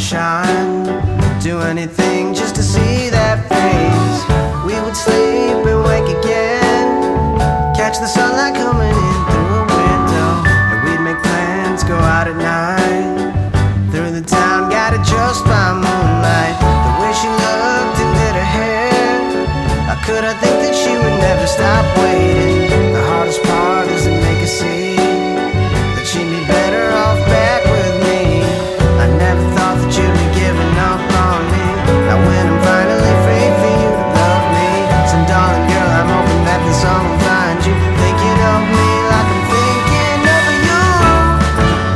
shine. Do anything just to see that face. We would sleep and wake again, catch the sunlight coming in through a window, and we'd make plans, go out at night.